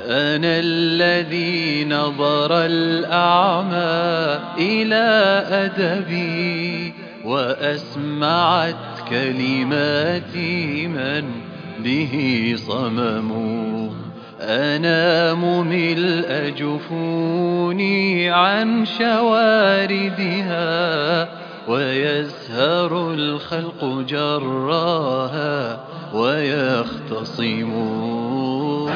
أنا الذي نظر الأعمى إلى أدبي، وأسمعت كلماتي من به صمم. أنام ملء جفوني عن شواردها، ويسهر الخلق جراها ويختصمون.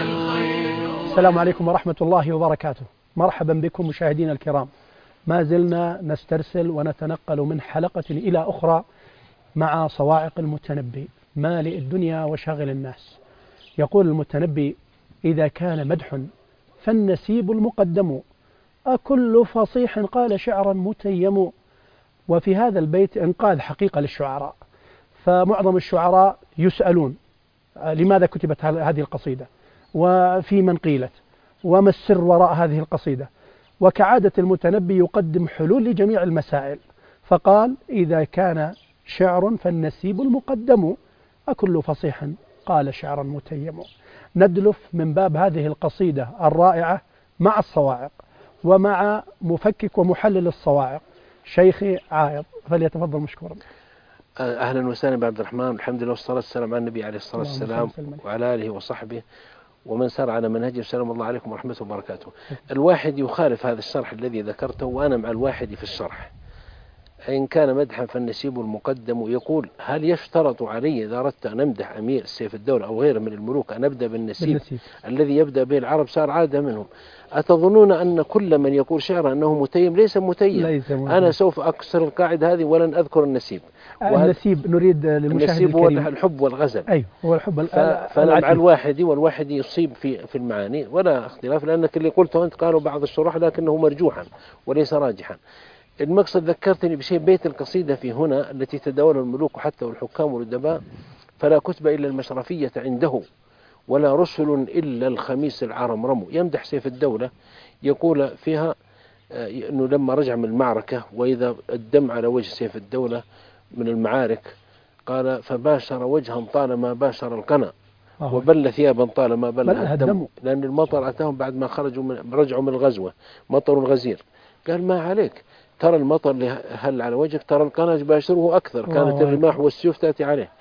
السلام عليكم ورحمة الله وبركاته. مرحبا بكم مشاهدينا الكرام. ما زلنا نسترسل ونتنقل من حلقة إلى أخرى مع صواعق المتنبي مالئ الدنيا وشاغل الناس. يقول المتنبي: إذا كان مدح فالنسيب المقدم، أكل فصيح قال شعرا متيم. وفي هذا البيت إنقاذ حقيقة للشعراء، فمعظم الشعراء يسألون لماذا كتبت هذه القصيدة، وفي من قيلت، وما السر وراء هذه القصيدة. وكعادة المتنبي يقدم حلول لجميع المسائل، فقال: إذا كان شعر فالنسيب المقدم، أكل فصيح قال شعرا متيم. ندلف من باب هذه القصيدة الرائعة مع الصواعق، ومع مفكك ومحلل الصواعق شيخي عائض، فليتفضل مشكورا. أهلا وسهلا بعبد الرحمن. الحمد لله والصلاة والسلام على النبي عليه الصلاة والسلام وعلى آله وصحبه ومن سار على منهجه. السلام الله عليكم ورحمة وبركاته. الواحد يخالف هذا الشرح الذي ذكرته، وأنا مع الواحد في الشرح. إن كان مدحا فالنسيب المقدم. يقول: هل يشترط علي إذا أردت أن أمدح أمير سيف الدولة أو غيره من الملوك أن أبدأ بالنسيب الذي يبدأ به العرب؟ صار عادة منهم. أتظنون أن كل من يقول شعرا أنه متيم؟ ليس متيم. أنا سوف أكسر القاعدة هذه ولن أذكر النسيب. النسيب نريد للمشاهد النسيب هو الحب والغزل. أيوه، هو الحب. فأنا مع الواحد، والواحد يصيب في المعاني ولا اختلاف، لأنك اللي قلته أنت قالوا بعض الشراح لكنه مرجوحا وليس راجحا. المقصد ذكرتني بشيء، بيت القصيدة في هنا التي تداولها الملوك وحتى الحكام والأدباء: فلا كتب إلا المشرفية عنده، ولا رسل إلا الخميس العرمرم. يمدح سيف الدولة، يقول فيها أنه لما رجع من المعركة وإذا الدم على وجه سيف الدولة من المعارك، قال: فباشر وجها طالما باشر القنا، وبل ثيابا طالما بلها الدم. لأن المطر أتاهم بعد ما رجعوا من الغزوة، مطر الغزير. قال: ما عليك، ترى المطر اللي هل على وجهك، ترى القنا باشره أكثر، كانت الرماح والسيوف تأتي عليه.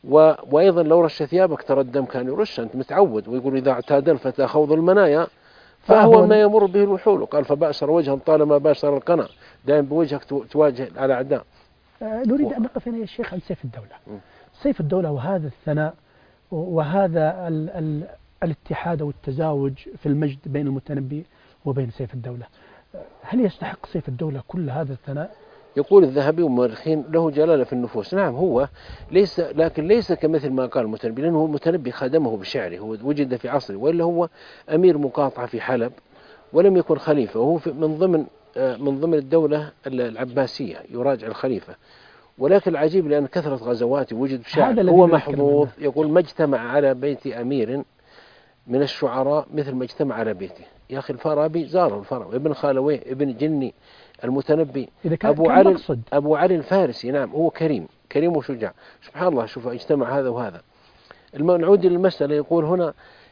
وأيضا لو رش ثيابك ترى الدم كان يرش، أنت متعود. ويقول: إذا اعتاد الفتى خوض المنايا فهو ما يمر به الوحول. قال: فباشر وجها طالما باشر القنا، دائما بوجهك تواجه الأعداء. نريد أن نقف هنا يا شيخ عن سيف الدولة. سيف الدولة وهذا الثناء وهذا الاتحاد والتزاوج في المجد بين المتنبي وبين سيف الدولة، هل يستحق سيف الدولة كل هذا الثناء؟ يقول الذهبي والمؤرخين: له جلالة في النفوس. نعم، هو ليس، لكن ليس كمثل ما قال المتنبي، لأنه المتنبي خدمه بشعره، هو وجد في عصره، وإلا هو أمير مقاطعة في حلب ولم يكن خليفة، وهو من ضمن الدولة العباسية يراجع الخليفة. ولكن العجيب لأن كثرة غزواته وجد بشعر، هو محظوظ. يقول: ما اجتمع على بيت أمير من الشعراء مثل ما اجتمع على بيته. يا أخي الفارابي زاره، الفارابي ابن خالويه ابن جني، المتنبي أبو علي الفارسي. نعم، هو كريم وشجاع. سبحان الله، شوف اجتمع هذا وهذا. نعود للمسألة. يقول هنا: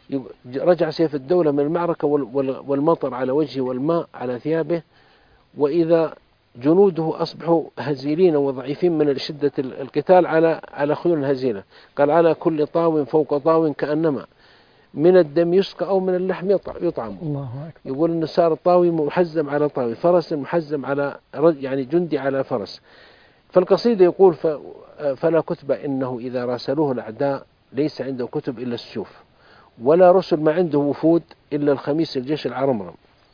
رجع سيف الدولة من المعركة والمطر على وجهه والماء على ثيابه، وإذا جنوده أصبحوا هزيلين وضعيفين من شدة القتال على خيول هزيلة. قال: على كل طاو فوق طاو كأنما من الدم يسقى أو من اللحم يطعم. الله أكبر. يقول إن صار الطاوي محزم على طاوي، فرس محزم على يعني جندي على فرس. فالقصيدة يقول: فلا كتب إنه إذا راسلوه الأعداء ليس عنده كتب إلا السيوف، ولا رسل ما عنده وفود إلا الخميس الجيش العرمرم.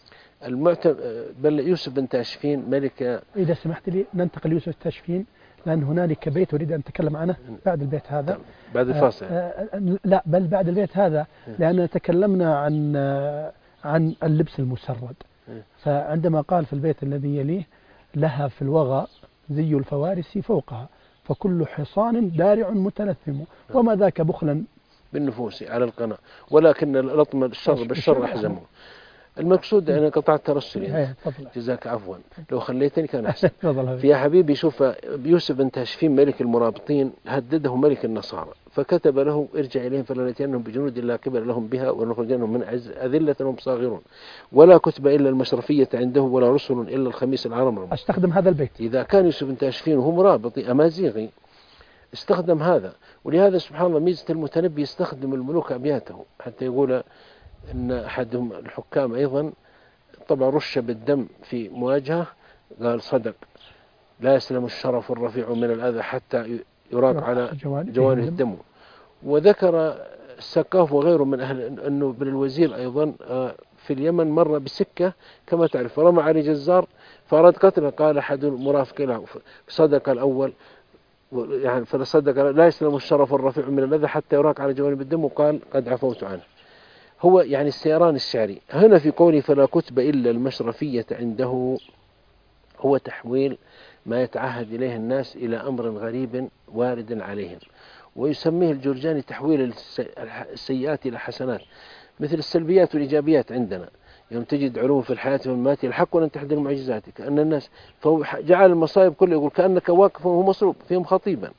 بل يوسف بن تاشفين ملك. إذا سمحت لي ننتقل يوسف تاشفين، لأن هنالك بيت أريد أن أتكلم عنه بعد البيت هذا. بعد الفاصل. لا، بل بعد البيت هذا، لأننا تكلمنا عن اللبس المسرد. فعندما قال في البيت الذي يليه: لها في الوغى زي الفوارس فوقها، فكل حصان دارع متلثم، وما ذاك بخلا بالنفوس على القناة، ولكن لطم الشر بالشر أحزمه. المقصود أنا قطعت ترسل يعني. إيه، تفضل. جزاك عفوا، لو خليتني كان أحسن. تفضل. يا حبيبي شوف، يوسف بن تاشفين ملك المرابطين هدده ملك النصارى، فكتب له ارجع إليهم فلنأتينهم بجنود لا قبل لهم بها ونخرجنهم من أذلة هم صاغرون، ولا كتب إلا المشرفية عنده ولا رسل إلا الخميس العرمرم. أستخدم هذا البيت. إذا كان يوسف بن تاشفين وهو مرابطي أمازيغي استخدم هذا، ولهذا سبحان الله ميزة المتنبي يستخدم الملوك أبياته، حتى يقول إن أحدهم الحكام أيضا طبعا رش بالدم في مواجهة قال صدق لا يسلم الشرف الرفيع من الأذى حتى يراق على جوانه الدم. وذكر السقاف وغيره من أهل أنه بن الوزير أيضا في اليمن مر بسكة كما تعرف فرمى عليه جزار فأراد قتله، قال أحد المرافقين له صدق الأول يعني فصدق لا يسلم الشرف الرفيع من الأذى حتى يراق على جوانب الدم، وقال قد عفوت عنه. هو يعني السيران الشعري هنا في قوله فلا كتب إلا المشرفية عنده هو تحويل ما يتعهد إليه الناس إلى أمر غريب وارد عليهم، ويسميه الجرجاني تحويل السيئات إلى حسنات، مثل السلبيات والإيجابيات عندنا يوم تجد علوم في الحياة والممات يلحق ولن تحضر معجزاتك أن الناس، فهو جعل المصائب كله يقول كأنك واقف وهو مصروب فيهم خطيبا.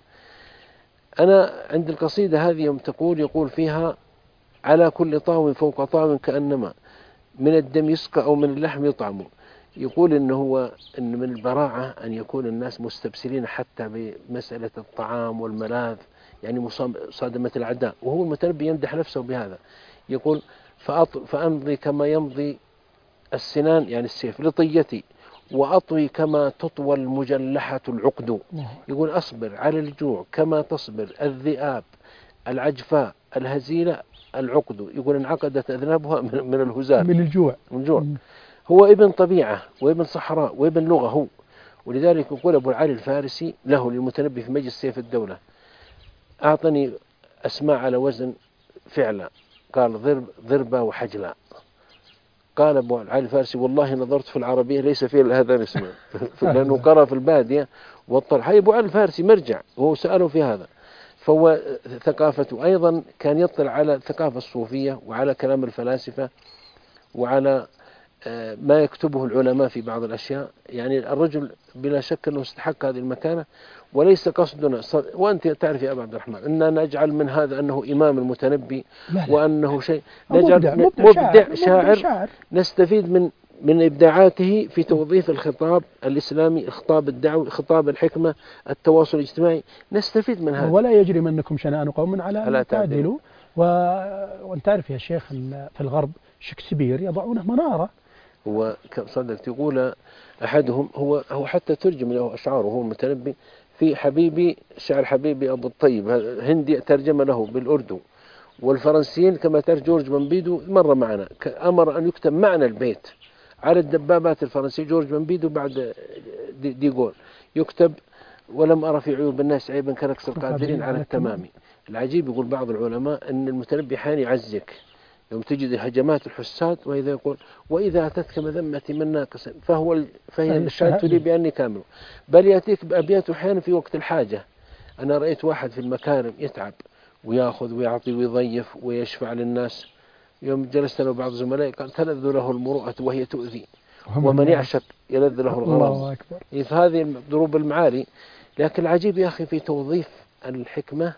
أنا عند القصيدة هذه يوم يقول فيها على كل طاو فوق طاو كأنما من الدم يسقى أو من اللحم يطعم، يقول إن من البراعة أن يكون الناس مستبسلين حتى بمسألة الطعام والملاذ، يعني مصادمة الأعداء، وهو المتنبي يمدح نفسه بهذا، يقول فأمضي كما يمضي السنان يعني السيف لطيتي وأطوي كما تطوى المجلحة العقد، يقول أصبر على الجوع كما تصبر الذئاب العجفاء الهزيلة العقد، يقول انعقدت أذنابها من الهزال من الجوع. هو ابن طبيعة وابن صحراء وابن لغة هو، ولذلك يقول أبو العالي الفارسي له للمتنبي في مجلس سيف الدولة أعطني أسماء على وزن فعلا، قال ضربة وحجلة. قال أبو العالي الفارسي والله نظرت في العربية ليس فيها إلا هذان اسمين لأنه قرأ في البادية والطرح. هاي أبو العالي الفارسي مرجع وهو سأله في هذا، فهو ثقافته أيضا كان يطلع على الثقافة الصوفية وعلى كلام الفلاسفة وعلى ما يكتبه العلماء في بعض الأشياء. يعني الرجل بلا شك أنه استحق هذه المكانة، وليس قصدنا وأنت تعرف يا أبا عبد الرحمن أن نجعل من هذا أنه إمام المتنبي وأنه شيء، نجعل مبدع شاعر نستفيد من إبداعاته في توظيف الخطاب الإسلامي، الخطاب الدعوي، خطاب الحكمة، التواصل الاجتماعي، نستفيد من هذا. ولا يجرمنكم شنآن قوم على أن تعدلوا. وأنت تعرف يا شيخ في الغرب شكسبير يضعونه منارة. هو صدقت يقول أحدهم هو حتى ترجم له أشعاره هو المتنبي في حبيبي، شعر حبيبي أبو الطيب هندي ترجم له بالأردو، والفرنسيين كما تعرف جورج بامبيدو مر معنا أمر أن يكتب معنى البيت على الدبابات الفرنسية. جورج بامبيدو بعد ديغول يكتب ولم أرى في عيوب الناس عيبا كنكس القادرين على التمام. العجيب يقول بعض العلماء أن المتنبي حين يعزك يوم تجد هجمات الحساد، وإذا يقول وإذا أتتك مذمتي من ناقص فهي الشهادة لي بأني كامل، بل يأتيك بأبيات أحيانا في وقت الحاجة. أنا رأيت واحد في المكارم يتعب ويأخذ ويعطي ويضيف ويشفع للناس، يوم جلست له بعض زملائي قال تلذ له المروءة وهي تؤذي ومن يعشق يلذ له الغرام. هذه ضروب المعالي. لكن العجيب يا أخي في توظيف الحكمة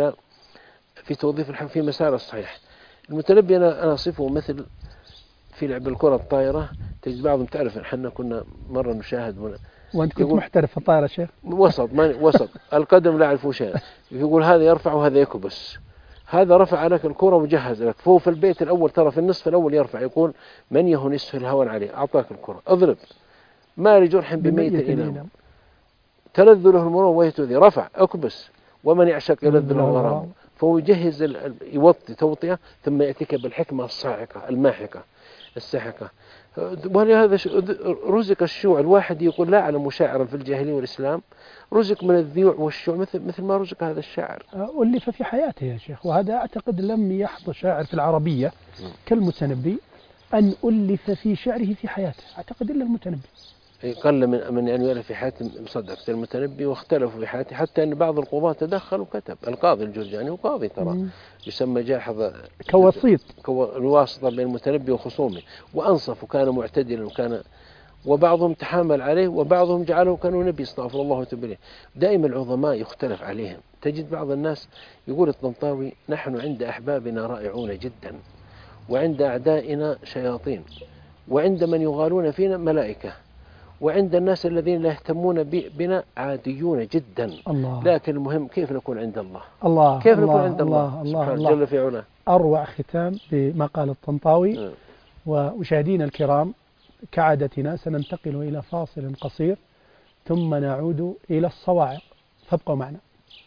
في توظيف الحكمة في مسار الصحيح. المتنبي أنا أصفه مثل في لعب الكرة الطائرة، تجد بعضهم تعرف احنا كنا مرة نشاهد وأنت كنت محترف في الطائرة شيخ؟ وسط القدم لا يعرفوا شيئا، يقول هذا يرفع وهذا يكبس، هذا رفع لك الكرة وجهز لك، فهو في البيت الأول ترى في النصف الأول يرفع يقول من يهن يسهل الهون عليه أعطاك الكرة اضرب ما لجرح بميت إلام تلذ له المروءة وهي تؤذي رفع أكبس ومن يعشق يلذ له الغرام. فهو يجهز يوطي توطية ثم يأتيك بالحكمة الصاعقة الماحقة الساحقة. ولهذا رزق الشيوع. الواحد يقول لا أعلم شاعرا في الجاهلية والإسلام رزق من الذيوع والشيوع مثل ما رزق هذا الشاعر. ألف في حياته يا شيخ، وهذا أعتقد لم يحظى شاعر في العربية كالمتنبي أن ألف في شعره في حياته، أعتقد إلا المتنبي. قل من أن يؤلف في حياته مصدق المتنبي، واختلفوا في حياته حتى أن بعض القضاة تدخلوا وكتب. القاضي الجرجاني وقاضي ترى يسمى جاحظ كوسيط، الواسطة بين المتنبي وخصومه، وأنصف وكان معتدلا وكان، وبعضهم تحامل عليه وبعضهم جعله كانوا نبي استغفر الله وتوب إليه. دائما العظماء يختلف عليهم. تجد بعض الناس يقول الطنطاوي: نحن عند أحبابنا رائعون جدا، وعند أعدائنا شياطين، وعند من يغالون فينا ملائكة، وعند الناس الذين لا يهتمون بنا عاديون جدا. الله. لكن المهم كيف نكون عند الله. الله كيف الله نكون عند الله الله الله جل في علاه. أروع ختام بما قال الطنطاوي. ومشاهدينا الكرام، كعادتنا سننتقل إلى فاصل قصير ثم نعود إلى الصواعق، فابقوا معنا.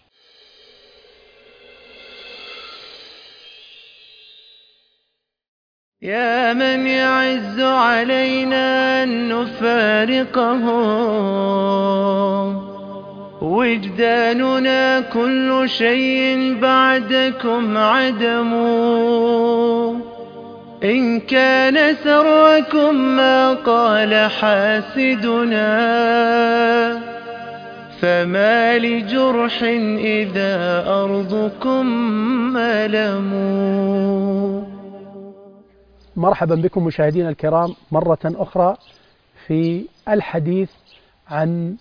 يا من يعز علينا أن نفارقه، وجداننا كل شيء بعدكم عدم. إن كان ثروكم ما قال حاسدنا، فما لجرح إذا أرضكم ألم. مرحبا بكم مشاهدينا الكرام مرة أخرى في الحديث عن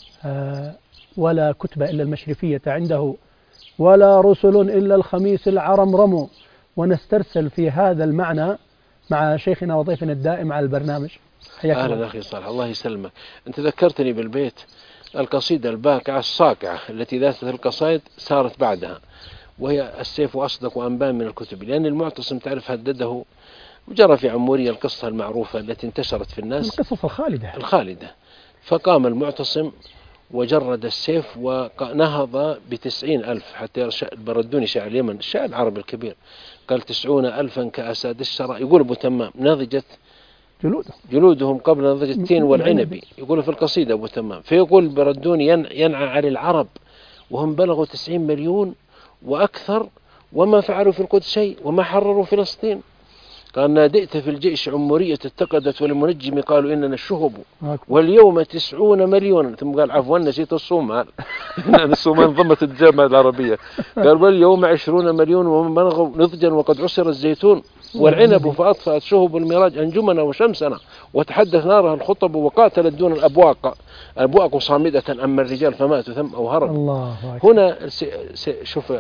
ولا كتب إلا المشرفية عنده، ولا رسل إلا الخميس العرمرم. ونسترسل في هذا المعنى مع شيخنا وضيفنا الدائم على البرنامج. حياك الله. أهلا أخي صالح، الله يسلمك. أنت ذكرتني بالبيت القصيدة الباقعة الصاقعة التي ذات القصائد صارت بعدها، وهي السيف أصدق وأنبان من الكتب. لأن المعتصم تعرف هدده، وجرى في عمورية القصة المعروفة التي انتشرت في الناس، القصص الخالدة. فقام المعتصم وجرد السيف ونهض ب90,000، حتى البردوني شاعر اليمن الشاعر العربي الكبير قال: 90,000 كأساد الشرى. يقول أبو تمام: نضجت جلودهم قبل نضج التين والعنب. يقول في القصيدة أبو تمام. فيقول البردوني: ينعى على العرب وهم بلغوا 90 مليون وأكثر، وما فعلوا في القدس شيء، وما حرروا فلسطين. قال: نادئت في الجيش عمورية اتقدت، والمنجم قالوا إننا الشهب، واليوم 90 مليون. ثم قال: عفوا نسيت الصومال الصومال ضمت الجامعة العربية. قال: واليوم 20 مليون ومن بلغوا نضجا وقد عصر الزيتون، والعنب فأطفأت شهب الميراج أنجمنا وشمسنا، وتحدث نارها الخطب، وقاتلت دون الأبواق صامدة، أما الرجال فماتوا ثم أو هربوا. هنا شوف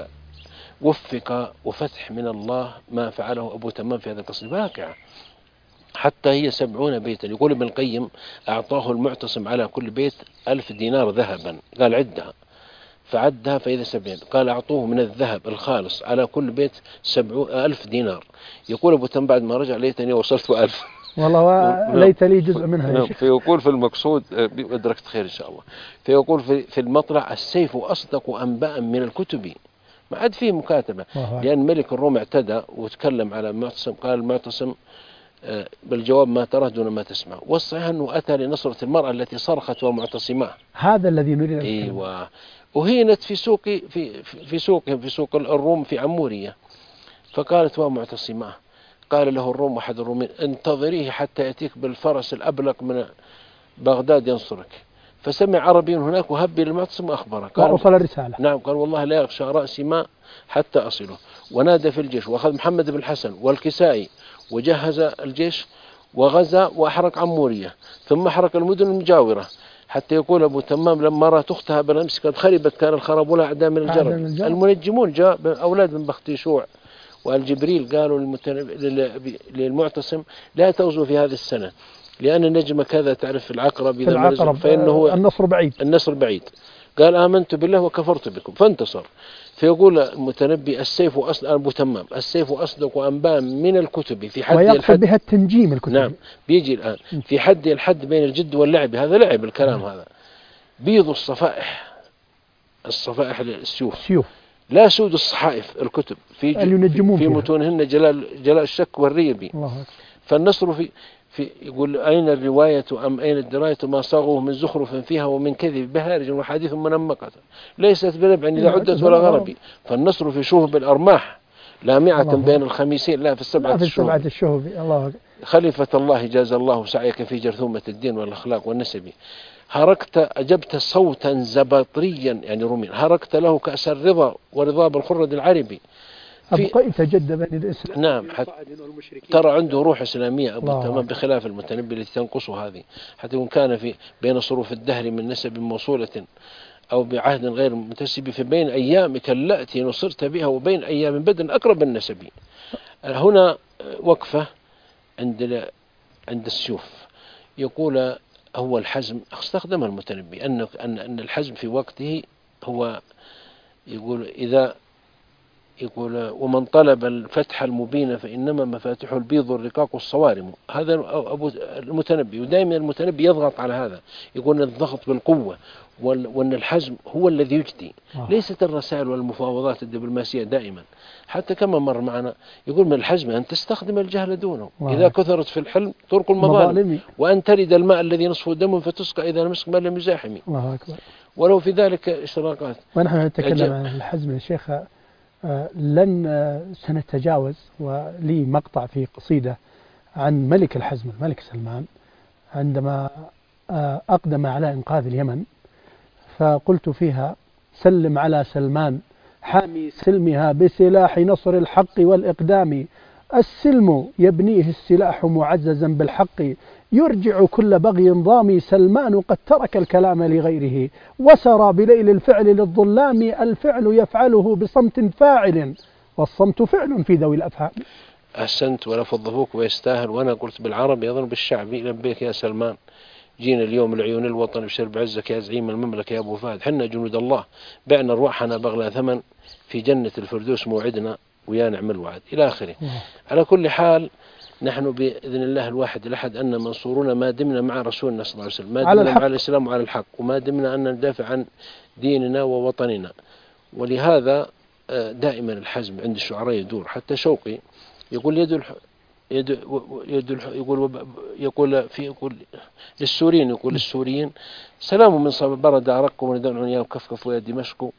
وفق وفتح من الله ما فعله أبو تمام في هذا القصيدة واقعة، حتى هي 70 بيتا. يقول ابن القيم: أعطاه المعتصم على كل بيت 1000 دينار ذهبا. قال: عدها، فعدها فإذا 70. قال: أعطوه من الذهب الخالص على كل بيت 1000 دينار. يقول أبو تمام بعد ما رجع: ليتني وصلت 1000 والله ليت لي جزء منها يا شيخ. فيقول في المقصود، أدركت خير إن شاء الله. فيقول في المطلع: السيف أصدق أنباء من الكتب. ما عاد فيه مكاتبة، لأن ملك الروم اعتدى وتكلم على المعتصم. قال المعتصم بالجواب: ما ترى دون ما تسمع. والصحيح أنه أتى لنصرة المرأة التي صرخت ومعتصمة. هذا الذي نريد. أيوة. أهينت في سوق الروم في عمورية، فقالت: ومعتصمة. قال له الروم أحد الرومين: انتظريه حتى يأتيك بالفرس الأبلق من بغداد ينصرك. فسمع عربي هناك وهب للمعتصم وأخبره. قال: وأوصل الرسالة. نعم. قال: والله لا يغشى رأسي ماء حتى أصله. ونادى في الجيش، وأخذ محمد بن الحسن والكسائي وجهز الجيش وغزا وأحرق عمورية، ثم أحرق المدن المجاورة، حتى يقول أبو تمام: لما رأت أختها بالأمس قد خربت كان الخراب لها أعداء من الجرب. المنجمون جاء أولاد من بختيشوع والجبريل قالوا للمعتصم: لا تغزو في هذه السنة، لأن النجم كذا تعرف العقرب إذا نزل فإنه النصر بعيد. قال: آمنت بالله وكفرت بكم، فانتصر. فيقول المتنبي: السيف أبو تمام: السيف أصدق وأنباء من الكتب في حد الحد. ويقصد بها التنجيم الكتب. نعم، بيجي الآن في حد الحد بين الجد واللعب. هذا لعب الكلام. هذا بيض الصفائح السيوف، لا سود الصحائف الكتب في متونهن جلاء الشك والريبي. فالنصر يقول: أين الرواية أم أين الدراية ما صاغوه من زخرف فيها ومن كذب بهارج وحديث منمقة، ليست بنبع إذا عدت ولا غربي. فالنصر في شهب الأرماح لامعة بين الخميسين، لا في السبعة الشهب. الله. خليفة الله جاز الله سعيك في جرثومة الدين والأخلاق والنسب، أجبت صوتا زباطريا يعني روميا، هرقت له كأس الرضا ورضاب الخرد العربي. أبقيت جد بني الإسلام. نعم، ترى عنده روح إسلامية أبو تمام، بخلاف المتنبي التي تنقصه هذه، حتى وإن كان في بين صروف الدهر من نسب موصولة أو بعهد غير متسب، في بين أيامك التي نصرت بها وبين أيام بدر أقرب النسب. هنا وقفة عند السيوف. يقول هو الحزم، استخدمها المتنبي أن الحزم في وقته هو يقول ومن طلب الفتح المبين فإنما مفاتيح البيض الرقاق الصوارم. هذا أبو المتنبي، ودائما المتنبي يضغط على هذا، يقول الضغط بالقوة وأن الحزم هو الذي يجدي، ليست الرسائل والمفاوضات الدبلوماسية دائما. حتى كما مر معنا يقول من الحزم أن تستخدم الجهل دونه، إذا كثرت في الحلم ترك المظالم، وأن ترد الماء الذي نصفه دم فتسقى إذا لم يسق ما لم يزاحم، ولو في ذلك إشراقات. ونحن نتكلم عن الحزم يا شيخ، لن سنتجاوز، ولي مقطع في قصيدة عن ملك الحزم الملك سلمان عندما أقدم على إنقاذ اليمن، فقلت فيها: سلم على سلمان حامي سلمها بسلاح نصر الحق والإقدام، السلم يبنيه السلاح معززا بالحق، يرجع كل بغي ضامي، سلمان قد ترك الكلام لغيره، وسرى بليل الفعل للظلام، الفعل يفعله بصمت فاعل، والصمت فعل في ذوي الأفهام. أحسنت، ولا فضفوك ويستاهل. وأنا قلت بالعربي يظن بالشعبي: لبيك يا سلمان، جينا اليوم لعيون الوطن بشرب عزك يا زعيم المملكة يا أبو فهد، حنا جنود الله بعنا أرواحنا بغلا ثمن، في جنة الفردوس موعدنا ويا نعم الوعد، إلى آخره. على كل حال نحن بإذن الله الواحد الأحد أن منصورون ما دمنا مع رسولنا صلى الله عليه وسلم، ما دمنا مع الإسلام وعلى الحق، وما دمنا أن ندافع عن ديننا ووطننا. ولهذا دائما الحزم عند الشعراء يدور. حتى شوقي يقول يقول للسوريين سلام من صبر برد أرق وندع عنيا وكفكف ويا دمشق.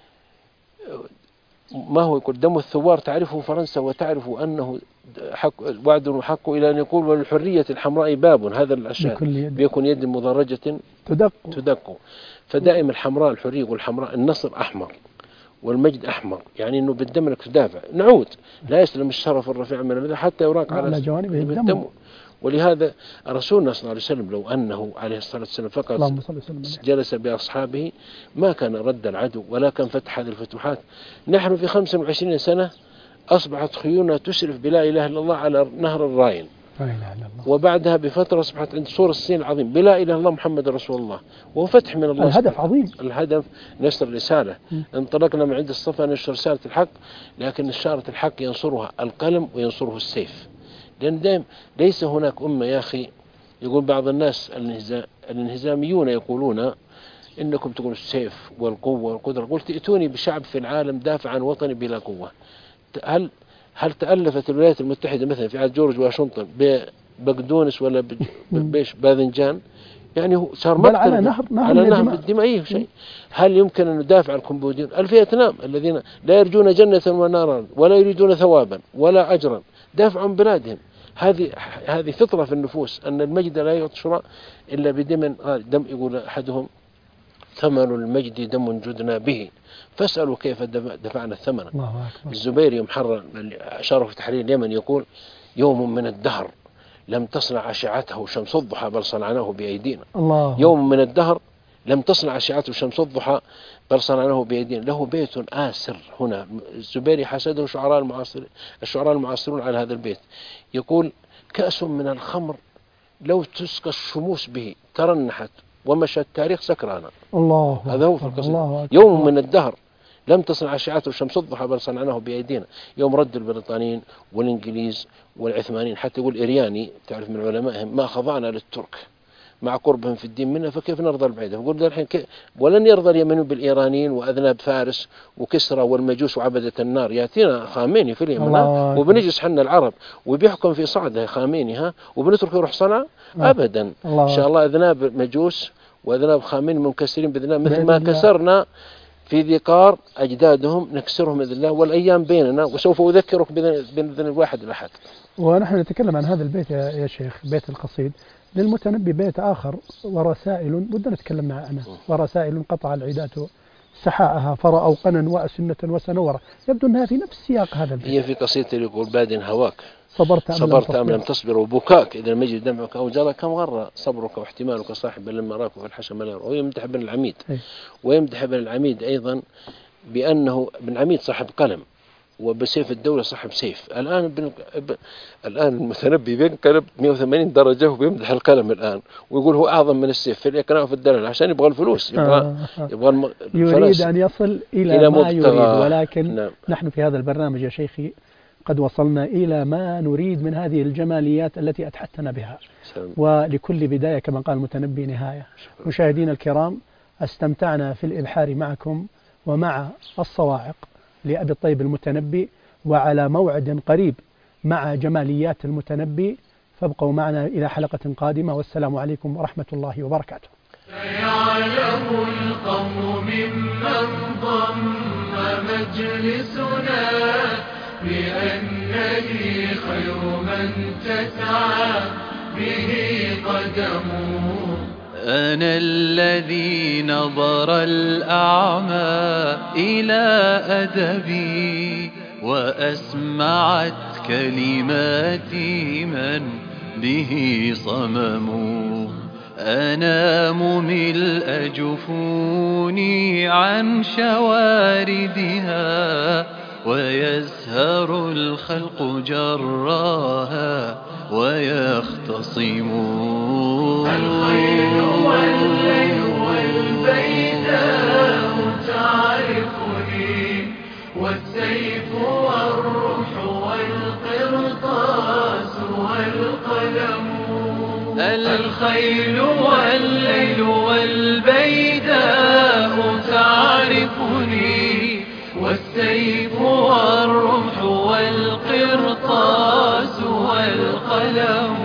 ما هو يقول دم الثوار تعرفه فرنسا وتعرف أنه حق وعد وحق، إلى أن يقول وللحرية الحمراء باب، هذا الأشياء بيكون يد مضرجة تدق. فدائما الحمراء الحرية والحمراء النصر أحمر والمجد أحمر، يعني أنه بالدم لك تدافع. نعود لا يسلم الشرف الرفيع من الذي حتى يراق على جوانبه الدم. ولهذا رسولنا صلى الله عليه وسلم لو أنه عليه الصلاة والسلام فقط جلس بأصحابه ما كان رد العدو ولا كان فتح هذه الفتوحات. نحن في 25 سنة أصبحت خيولنا تشرف بلا إله إلا الله على نهر الراين، وبعدها بفترة أصبحت عند سور الصين العظيم بلا إله إلا الله محمد رسول الله، وهو فتح من الله. الهدف عظيم، الهدف نشر الرسالة. انطلقنا من عند الصفا نشر رسالة الحق، لكن نشارة الحق ينصرها القلم وينصره السيف. لأن دائما ليس هناك أمة يا أخي. يقول بعض الناس الانهزاميون يقولون إنكم تقولوا السيف والقوة والقدرة. قلت ائتوني بشعب في العالم دافع عن وطني بلا قوة. هل تألفت الولايات المتحدة مثلا في عهد جورج واشنطن ببقدونس ولا باذنجان؟ يعني هو صار مقتل على نهر بالدماء أي شيء. هل يمكن أن ندافع عن الكمبوديين الفيتنام الذين لا يرجون جنة ونارا ولا يريدون ثوابا ولا أجرا، دافعوا عن بلادهم. هذه فطرة في النفوس أن المجد لا يعطى إلا بدم. يقول أحدهم: ثمن المجد دم جدنا به، فاسألوا كيف دفعنا الثمن. الزبير يوم حرر شرف تحرير اليمن يقول: يوم من الدهر لم تصنع أشعته شمس الضحى بل صنعناه بأيدينا. يوم من الدهر لم تصنع أشعته شمس الضحى بل صنعناه بأيدينا. له بيت آسر هنا. الزبير حسده الشعراء المعاصرون على هذا البيت. يقول: كأس من الخمر لو تسقى الشموس به ترنحت ومشى التاريخ سكرانا. هذا هو في القصيدة. يوم من الدهر لم تصنع أشعته شمس الضحى بل صنعناه بأيدينا. يوم رد البريطانيين والإنجليز والعثمانيين، حتى يقول إرياني تعرف من علمائهم: ما خضعنا للترك مع قربهم في الدين منا فكيف نرضى البعيدة. فقول الحين ولن يرضى اليمن بالإيرانيين وأذناب فارس وكسرى والمجوس وعبدة النار. يأتينا خاميني في اليمن وبنجلس حنا العرب وبيحكم في صعده خاميني وبنترك يروح صنعاء أبدا. إن شاء الله أذناب مجوس وأذناب خاميني منكسرين بإذن الله، مثل ما كسرنا في ذي قار أجدادهم نكسرهم بإذن الله، والأيام بيننا وسوف أذكرك بإذن الواحد الأحد. ونحن نتكلم عن هذا البيت يا شيخ، بيت القصيد. للمتنبي بيت آخر: ورسائل، بدنا نتكلم عنها، ورسائل قطع العداة سحاءها فرأوا قنا وأسنة وسنورة. يبدو أنها في نفس سياق هذا البيت. هي في قصيدة يقول: باد هواك صبرت أم لم تصبر، وبكاك إذا لم يجد دمعك أو جرى، كم غر صبرك واحتمالك صاحبا لما راك في الحشم لا يرى. ويمدح ابن العميد. ويمدح ابن العميد أيضا بأنه ابن العميد صاحب قلم، وبسيف الدولة صاحب سيف. الآن المتنبي بينقلب 180 درجة وبيمدح القلم الآن، ويقول هو أعظم من السيف في الإقناع وفي الدلال، عشان يبغى الفلوس، يبغى يريد أن يصل إلى ما يريد. ولكن نعم. نحن في هذا البرنامج يا شيخي قد وصلنا إلى ما نريد من هذه الجماليات التي أتحتنا بها. ولكل بداية كما قال المتنبي نهاية. مشاهدينا الكرام، استمتعنا في الإبحار معكم ومع الصواعق لأبي الطيب المتنبي، وعلى موعد قريب مع جماليات المتنبي. فابقوا معنا إلى حلقة قادمة، والسلام عليكم ورحمة الله وبركاته. سيعلم القوم ممن ضم مجلسنا بأنني خير من تسعى به قدمه. أنا الذي نظر الأعمى إلى أدبي، وأسمعت كلماتي من به صمموا. أنام ملء جفوني عن شواردها، ويزهر الخلق جراها ويختصمون. الخيل والليل والبيداء تعرفني، والسيف والروح والقرطاس والقلم. الخيل والليل والبيداء تعرفني، والسيف والرمح والقرطاس والقلم.